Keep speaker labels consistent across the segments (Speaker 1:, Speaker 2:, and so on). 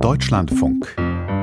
Speaker 1: Deutschlandfunk.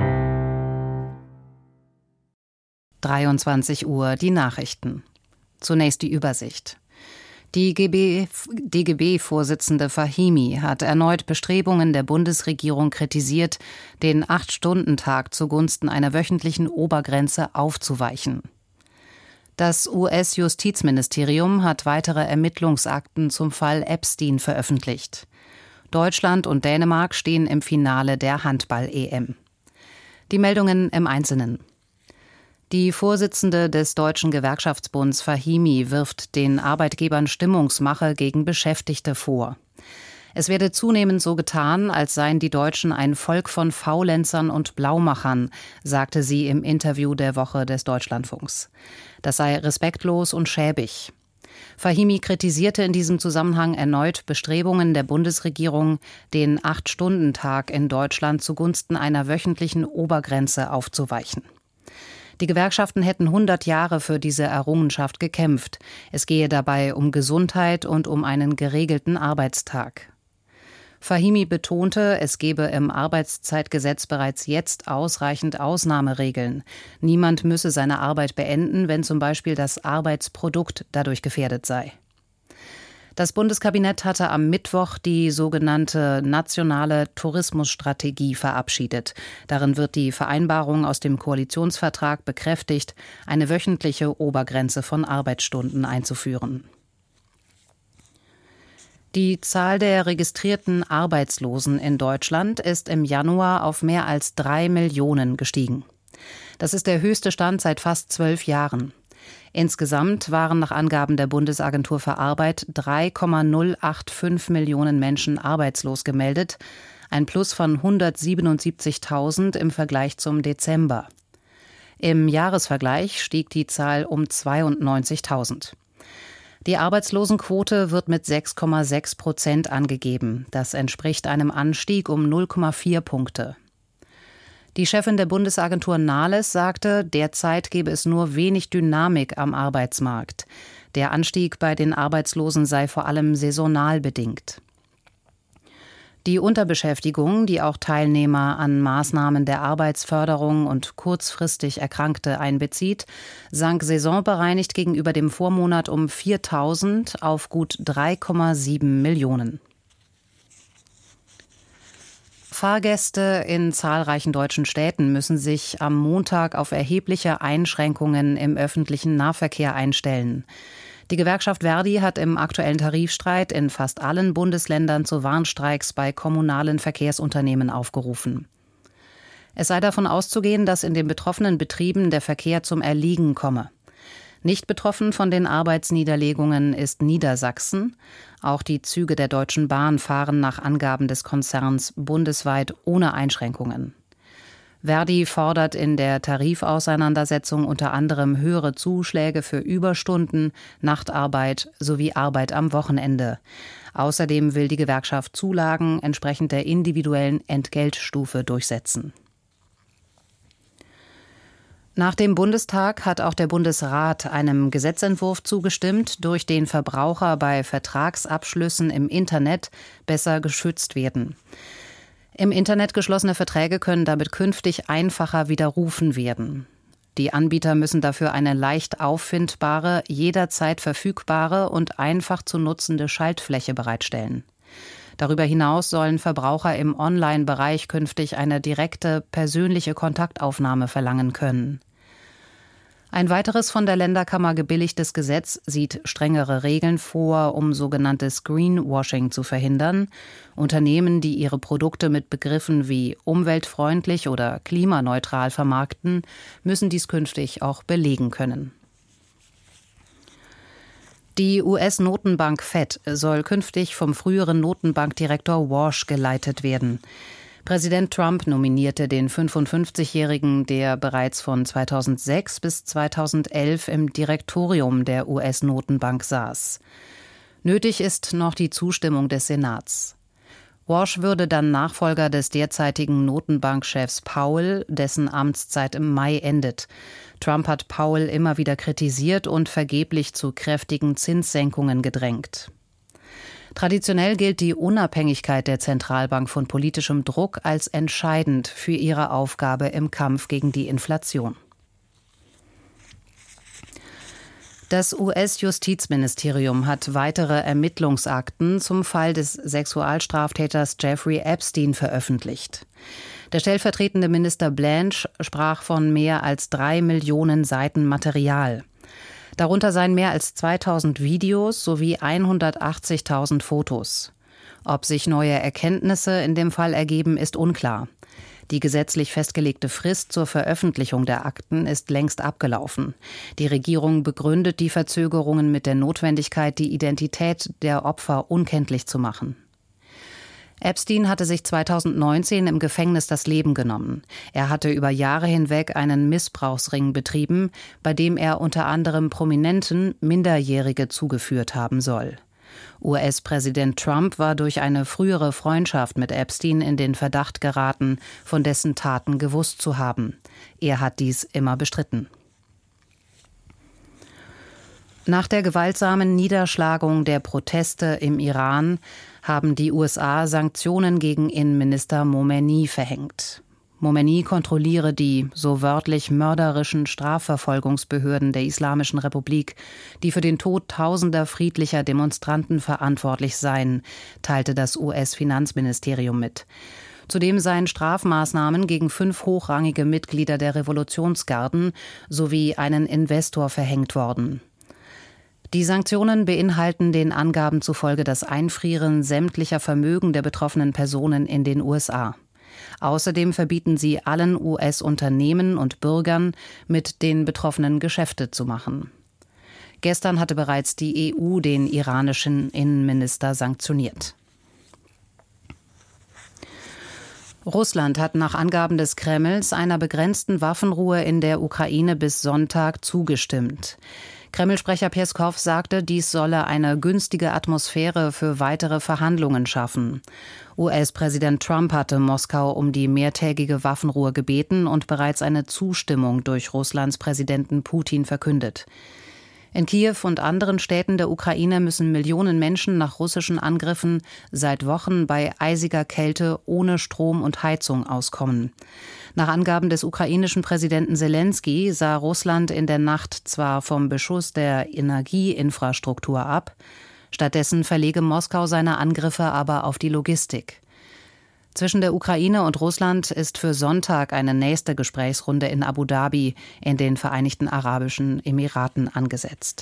Speaker 2: 23 Uhr, die Nachrichten. Zunächst die Übersicht. Die DGB-Vorsitzende Fahimi hat erneut Bestrebungen der Bundesregierung kritisiert, den 8-Stunden-Tag zugunsten einer wöchentlichen Obergrenze aufzuweichen. Das US-Justizministerium hat weitere Ermittlungsakten zum Fall Epstein veröffentlicht. Deutschland und Dänemark stehen im Finale der Handball-EM. Die Meldungen im Einzelnen. Die Vorsitzende des Deutschen Gewerkschaftsbunds Fahimi wirft den Arbeitgebern Stimmungsmache gegen Beschäftigte vor. Es werde zunehmend so getan, als seien die Deutschen ein Volk von Faulenzern und Blaumachern, sagte sie im Interview der Woche des Deutschlandfunks. Das sei respektlos und schäbig. Fahimi kritisierte in diesem Zusammenhang erneut Bestrebungen der Bundesregierung, den 8-Stunden-Tag in Deutschland zugunsten einer wöchentlichen Obergrenze aufzuweichen. Die Gewerkschaften hätten 100 Jahre für diese Errungenschaft gekämpft. Es gehe dabei um Gesundheit und um einen geregelten Arbeitstag. Fahimi betonte, es gebe im Arbeitszeitgesetz bereits jetzt ausreichend Ausnahmeregeln. Niemand müsse seine Arbeit beenden, wenn zum Beispiel das Arbeitsprodukt dadurch gefährdet sei. Das Bundeskabinett hatte am Mittwoch die sogenannte Nationale Tourismusstrategie verabschiedet. Darin wird die Vereinbarung aus dem Koalitionsvertrag bekräftigt, eine wöchentliche Obergrenze von Arbeitsstunden einzuführen. Die Zahl der registrierten Arbeitslosen in Deutschland ist im Januar auf mehr als 3 Millionen gestiegen. Das ist der höchste Stand seit fast 12 Jahren. Insgesamt waren nach Angaben der Bundesagentur für Arbeit 3,085 Millionen Menschen arbeitslos gemeldet, ein Plus von 177.000 im Vergleich zum Dezember. Im Jahresvergleich stieg die Zahl um 92.000. Die Arbeitslosenquote wird mit 6,6% angegeben. Das entspricht einem Anstieg um 0,4 Punkte. Die Chefin der Bundesagentur Nahles sagte, derzeit gebe es nur wenig Dynamik am Arbeitsmarkt. Der Anstieg bei den Arbeitslosen sei vor allem saisonal bedingt. Die Unterbeschäftigung, die auch Teilnehmer an Maßnahmen der Arbeitsförderung und kurzfristig Erkrankte einbezieht, sank saisonbereinigt gegenüber dem Vormonat um 4.000 auf gut 3,7 Millionen. Fahrgäste in zahlreichen deutschen Städten müssen sich am Montag auf erhebliche Einschränkungen im öffentlichen Nahverkehr einstellen. Die Gewerkschaft Verdi hat im aktuellen Tarifstreit in fast allen Bundesländern zu Warnstreiks bei kommunalen Verkehrsunternehmen aufgerufen. Es sei davon auszugehen, dass in den betroffenen Betrieben der Verkehr zum Erliegen komme. Nicht betroffen von den Arbeitsniederlegungen ist Niedersachsen. Auch die Züge der Deutschen Bahn fahren nach Angaben des Konzerns bundesweit ohne Einschränkungen. Verdi fordert in der Tarifauseinandersetzung unter anderem höhere Zuschläge für Überstunden, Nachtarbeit sowie Arbeit am Wochenende. Außerdem will die Gewerkschaft Zulagen entsprechend der individuellen Entgeltstufe durchsetzen. Nach dem Bundestag hat auch der Bundesrat einem Gesetzentwurf zugestimmt, durch den Verbraucher bei Vertragsabschlüssen im Internet besser geschützt werden. Im Internet geschlossene Verträge können damit künftig einfacher widerrufen werden. Die Anbieter müssen dafür eine leicht auffindbare, jederzeit verfügbare und einfach zu nutzende Schaltfläche bereitstellen. Darüber hinaus sollen Verbraucher im Online-Bereich künftig eine direkte, persönliche Kontaktaufnahme verlangen können. Ein weiteres von der Länderkammer gebilligtes Gesetz sieht strengere Regeln vor, um sogenanntes Greenwashing zu verhindern. Unternehmen, die ihre Produkte mit Begriffen wie umweltfreundlich oder klimaneutral vermarkten, müssen dies künftig auch belegen können. Die US-Notenbank Fed soll künftig vom früheren Notenbankdirektor Walsh geleitet werden. Präsident Trump nominierte den 55-Jährigen, der bereits von 2006 bis 2011 im Direktorium der US-Notenbank saß. Nötig ist noch die Zustimmung des Senats. Walsh würde dann Nachfolger des derzeitigen Notenbankchefs Powell, dessen Amtszeit im Mai endet. Trump hat Powell immer wieder kritisiert und vergeblich zu kräftigen Zinssenkungen gedrängt. Traditionell gilt die Unabhängigkeit der Zentralbank von politischem Druck als entscheidend für ihre Aufgabe im Kampf gegen die Inflation. Das US-Justizministerium hat weitere Ermittlungsakten zum Fall des Sexualstraftäters Jeffrey Epstein veröffentlicht. Der stellvertretende Minister Blanche sprach von mehr als 3 Millionen Seiten Material. Darunter seien mehr als 2000 Videos sowie 180.000 Fotos. Ob sich neue Erkenntnisse in dem Fall ergeben, ist unklar. Die gesetzlich festgelegte Frist zur Veröffentlichung der Akten ist längst abgelaufen. Die Regierung begründet die Verzögerungen mit der Notwendigkeit, die Identität der Opfer unkenntlich zu machen. Epstein hatte sich 2019 im Gefängnis das Leben genommen. Er hatte über Jahre hinweg einen Missbrauchsring betrieben, bei dem er unter anderem Prominenten Minderjährige zugeführt haben soll. US-Präsident Trump war durch eine frühere Freundschaft mit Epstein in den Verdacht geraten, von dessen Taten gewusst zu haben. Er hat dies immer bestritten. Nach der gewaltsamen Niederschlagung der Proteste im Iran haben die USA Sanktionen gegen Innenminister Momeni verhängt. Momeni kontrolliere die, so wörtlich, mörderischen Strafverfolgungsbehörden der Islamischen Republik, die für den Tod tausender friedlicher Demonstranten verantwortlich seien, teilte das US-Finanzministerium mit. Zudem seien Strafmaßnahmen gegen 5 hochrangige Mitglieder der Revolutionsgarden sowie einen Investor verhängt worden. Die Sanktionen beinhalten den Angaben zufolge das Einfrieren sämtlicher Vermögen der betroffenen Personen in den USA. Außerdem verbieten sie allen US-Unternehmen und Bürgern, mit den Betroffenen Geschäfte zu machen. Gestern hatte bereits die EU den iranischen Innenminister sanktioniert. Russland hat nach Angaben des Kremls einer begrenzten Waffenruhe in der Ukraine bis Sonntag zugestimmt. Kreml-Sprecher Peskow sagte, dies solle eine günstige Atmosphäre für weitere Verhandlungen schaffen. US-Präsident Trump hatte Moskau um die mehrtägige Waffenruhe gebeten und bereits eine Zustimmung durch Russlands Präsidenten Putin verkündet. In Kiew und anderen Städten der Ukraine müssen Millionen Menschen nach russischen Angriffen seit Wochen bei eisiger Kälte ohne Strom und Heizung auskommen. Nach Angaben des ukrainischen Präsidenten Selenskyj sah Russland in der Nacht zwar vom Beschuss der Energieinfrastruktur ab, stattdessen verlege Moskau seine Angriffe aber auf die Logistik. Zwischen der Ukraine und Russland ist für Sonntag eine nächste Gesprächsrunde in Abu Dhabi in den Vereinigten Arabischen Emiraten angesetzt.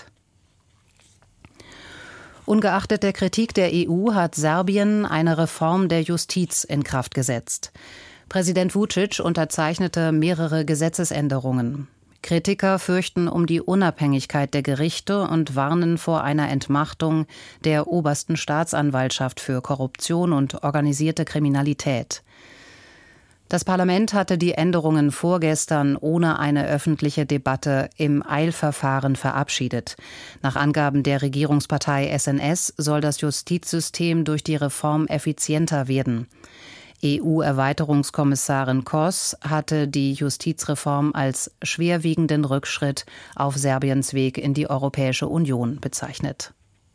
Speaker 2: Ungeachtet der Kritik der EU hat Serbien eine Reform der Justiz in Kraft gesetzt. Präsident Vučić unterzeichnete mehrere Gesetzesänderungen. Kritiker fürchten um die Unabhängigkeit der Gerichte und warnen vor einer Entmachtung der obersten Staatsanwaltschaft für Korruption und organisierte Kriminalität. Das Parlament hatte die Änderungen vorgestern ohne eine öffentliche Debatte im Eilverfahren verabschiedet. Nach Angaben der Regierungspartei SNS soll das Justizsystem durch die Reform effizienter werden. EU-Erweiterungskommissarin Kos hatte die Justizreform als schwerwiegenden Rückschritt auf Serbiens Weg in die Europäische Union bezeichnet.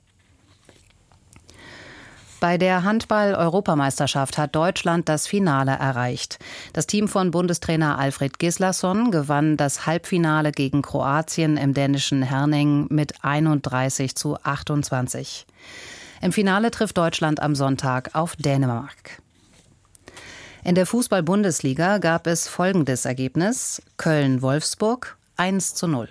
Speaker 2: Bei der Handball-Europameisterschaft hat Deutschland das Finale erreicht. Das Team von Bundestrainer Alfred Gislason gewann das Halbfinale gegen Kroatien im dänischen Herning mit 31:28. Im Finale trifft Deutschland am Sonntag auf Dänemark. In der Fußball-Bundesliga gab es folgendes Ergebnis: Köln-Wolfsburg 1:0.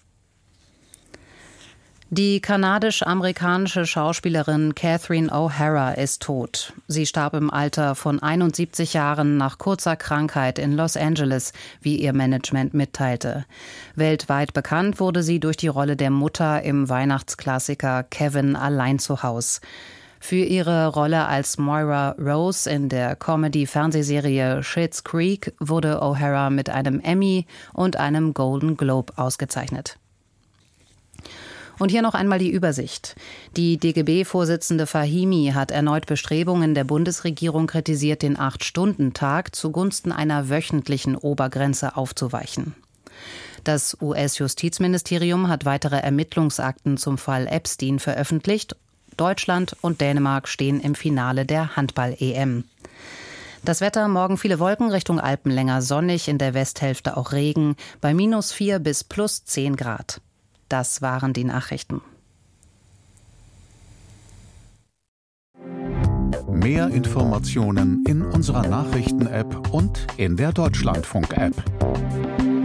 Speaker 2: Die kanadisch-amerikanische Schauspielerin Catherine O'Hara ist tot. Sie starb im Alter von 71 Jahren nach kurzer Krankheit in Los Angeles, wie ihr Management mitteilte. Weltweit bekannt wurde sie durch die Rolle der Mutter im Weihnachtsklassiker Kevin allein zu Haus. Für ihre Rolle als Moira Rose in der Comedy-Fernsehserie Schitt's Creek wurde O'Hara mit einem Emmy und einem Golden Globe ausgezeichnet. Und hier noch einmal die Übersicht. Die DGB-Vorsitzende Fahimi hat erneut Bestrebungen der Bundesregierung kritisiert, den 8-Stunden-Tag zugunsten einer wöchentlichen Obergrenze aufzuweichen. Das US-Justizministerium hat weitere Ermittlungsakten zum Fall Epstein veröffentlicht. Deutschland und Dänemark stehen im Finale der Handball-EM. Das Wetter: morgen viele Wolken, Richtung Alpen länger sonnig, in der Westhälfte auch Regen, bei -4 bis +10 Grad. Das waren die Nachrichten.
Speaker 1: Mehr Informationen in unserer Nachrichten-App und in der Deutschlandfunk-App.